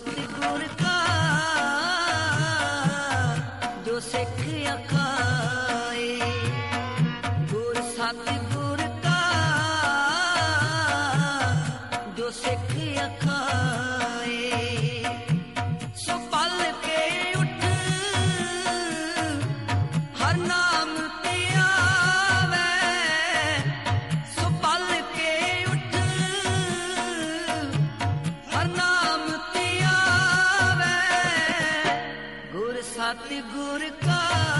सतगुर का जो सिख अखाए, गुर सतगुर का जो सिख अखाए। सो पल के उठ हर नाम ते आवे, सो पल के उठ हर नाम ते आवे। गुर सतगुर का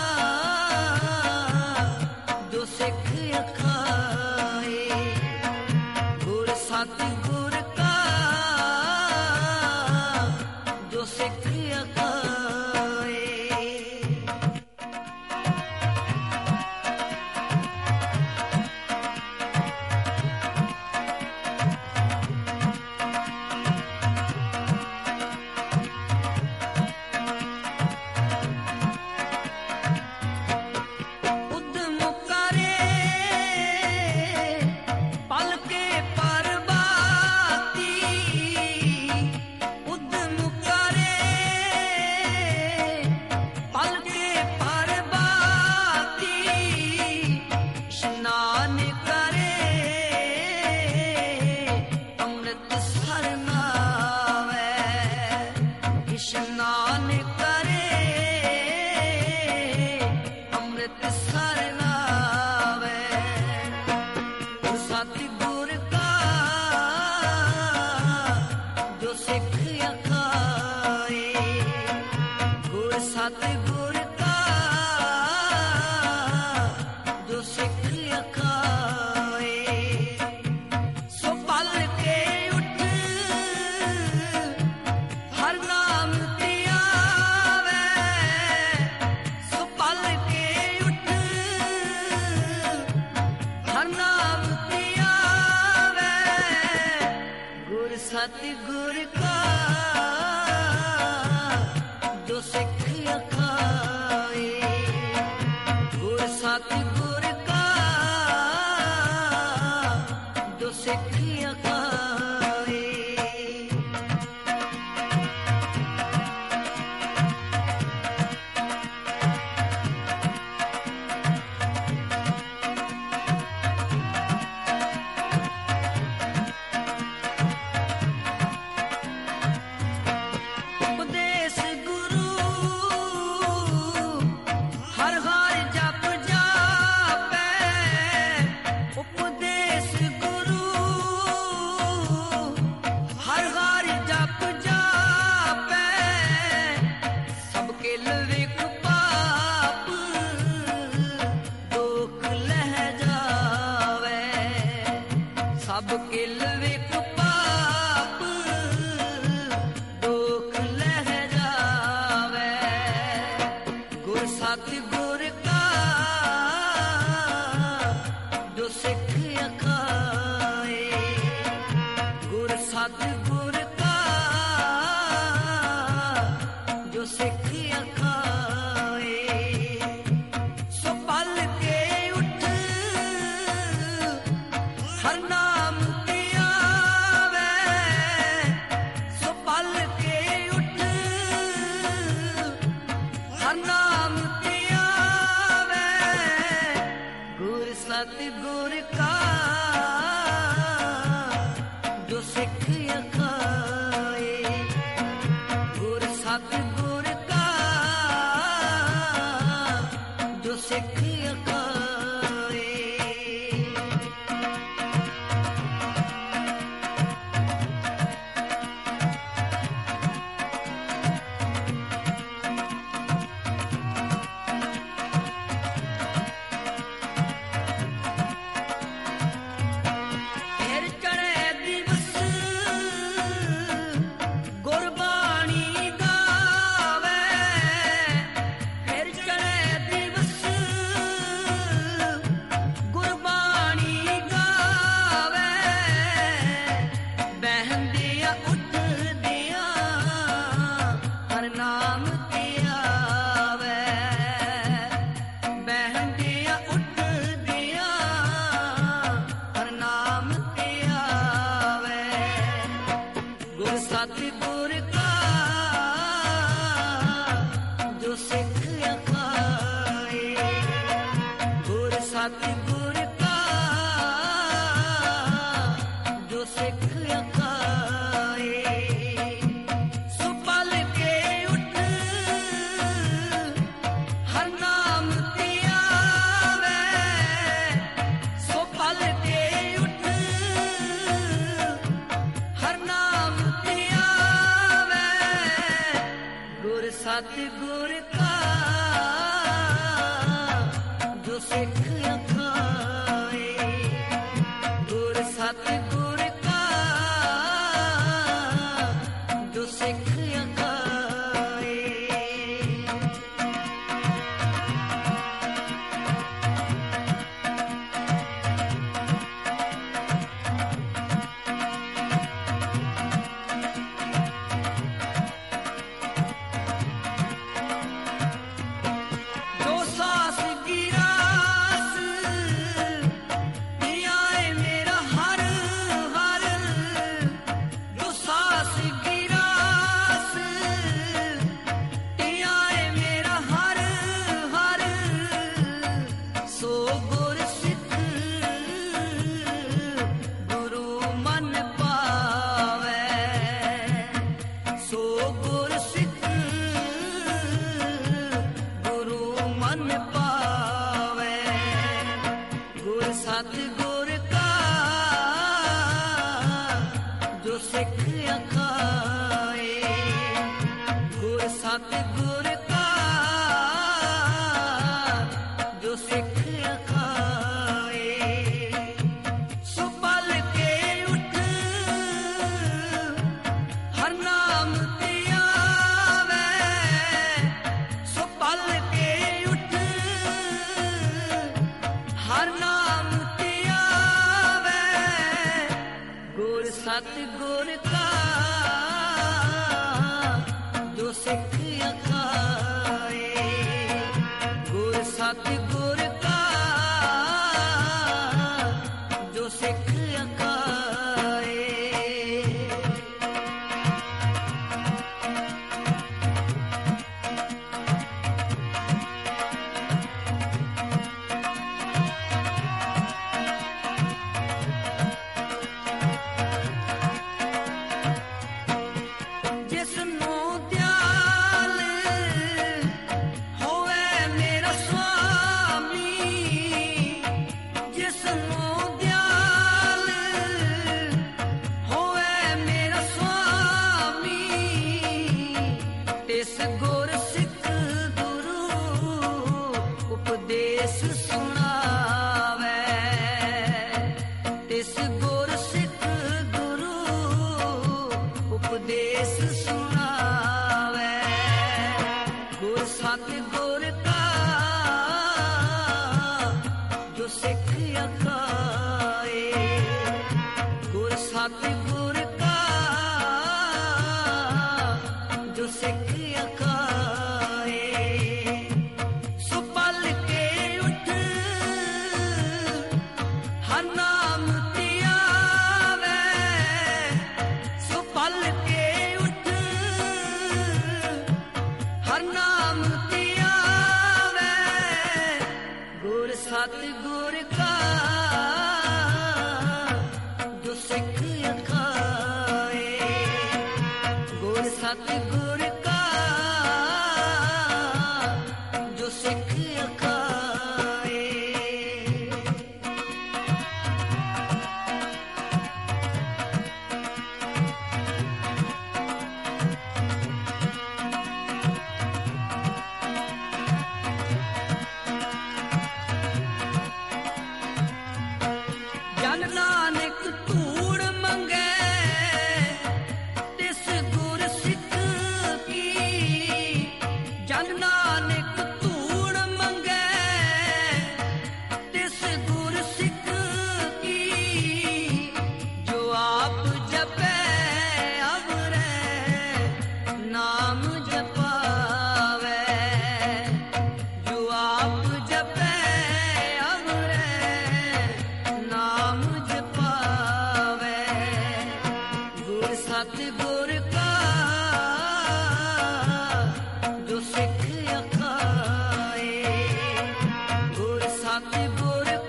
जो सिख अखाए, गुर सतगुर का जो सिख अखाए। उद्यम करे पल के परबाती, उद्यम करे पल के परबाती। स्नान करे अमृत सर नावे, स्नान करे अमृत सर नावे। सतगुर का जो सिख अखाए, गुर सतगुर का जो सिख अखाए। सो पल के उठ हर नाम ते आवे, सो पल के उठ हर नाम ते आवे। गुर सतगुर का जो सिख अखाए, गुर सतगुर का जो सिख अखाए। उपदेश गुरु हर हर जप जापै, उपदेश गुरु हर हर जप जापै। सबके लविक पाप दुख लह जावे, सबके लविक पाप दुख लह जावे। गुर सतगुर का जो सिख अखाए, गुर सतगुर का जो सिख अखाए। सो पल के उठ हर नाम ते आवे, सो पल के उठ हर नाम ते आवे। गुर सतगुर का जो सिख अखाए, गुर सतगुर का जो सिख अखाए। फिर चढ़े दिवस गुरबाणी गावे, फिर चढ़े दिवस सतगुर का जो सिख अखाए सो पल के उठ हर नाम ते आवे सो पल के उठ हर नाम ते आवे गुर सतगुर का जो सिख अखाए गुर सतगुर का जो सिख अखाए जो सास गिरास दिया है मेरा हर हर जो सास गिरास दिया है मेरा हर हर सो गुर सिख गुरु मन पावे सो गुर सिख गुरु मन पावे गुर सतगुर का जो सिख अखाए गुर सतगुर का जो सिख अखाए सो पल के उठ हर नाम ते आवे सो पल के उठ हर नाम ते आवे गुर सतगुर का जो सिख अखाए गुर सतगुर का जो सिख अखाए जिसनों दयाल होवे मेरा स्वामी जिसनों दयाल होवे मेरा स्वामी तिस गुर सिख गुरु उपदेश सुनावे तिस गुर सिख गुरु उपदेश सुनावे गुर सतगुर का जो सिख अखाए गुर सतगुर का जो सिख अखाए सो पल के उठ हर नाम ते आवे सो पल के उठ हर नाम ते आवे गुर सतगुर का जो सिख अखाए गुर सतगुर का जो सिख अखाए जन नानक धूड़ मंगे तिस गुर सिख की जन नानक धूड़ मंगे तिस गुर सिख की जो आप जपे अवरे नाम जपावे जो आप जपे अवरे नाम जपावे गुर सतगुर का जो सिख अखाए गुर सतगुर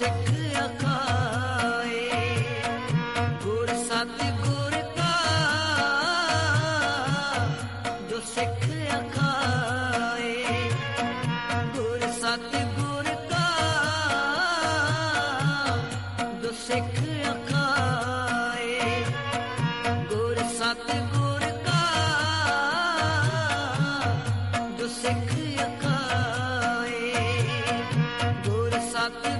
ਸਿੱਖ ਅਖਾਏ। ਗੁਰ ਸਤਿਗੁਰ ਕਾ ਜੋ ਸਿੱਖ ਅਖਾਏ। ਗੁਰ ਸਤਿਗੁਰ ਕਾ ਜੋ ਸਿੱਖ ਅਖਾਏ। ਗੁਰ ਸਤਿਗੁਰ ਕਾ ਜੋ ਸਿੱਖ ਅਖਾਏ। ਗੁਰ ਸਤਿ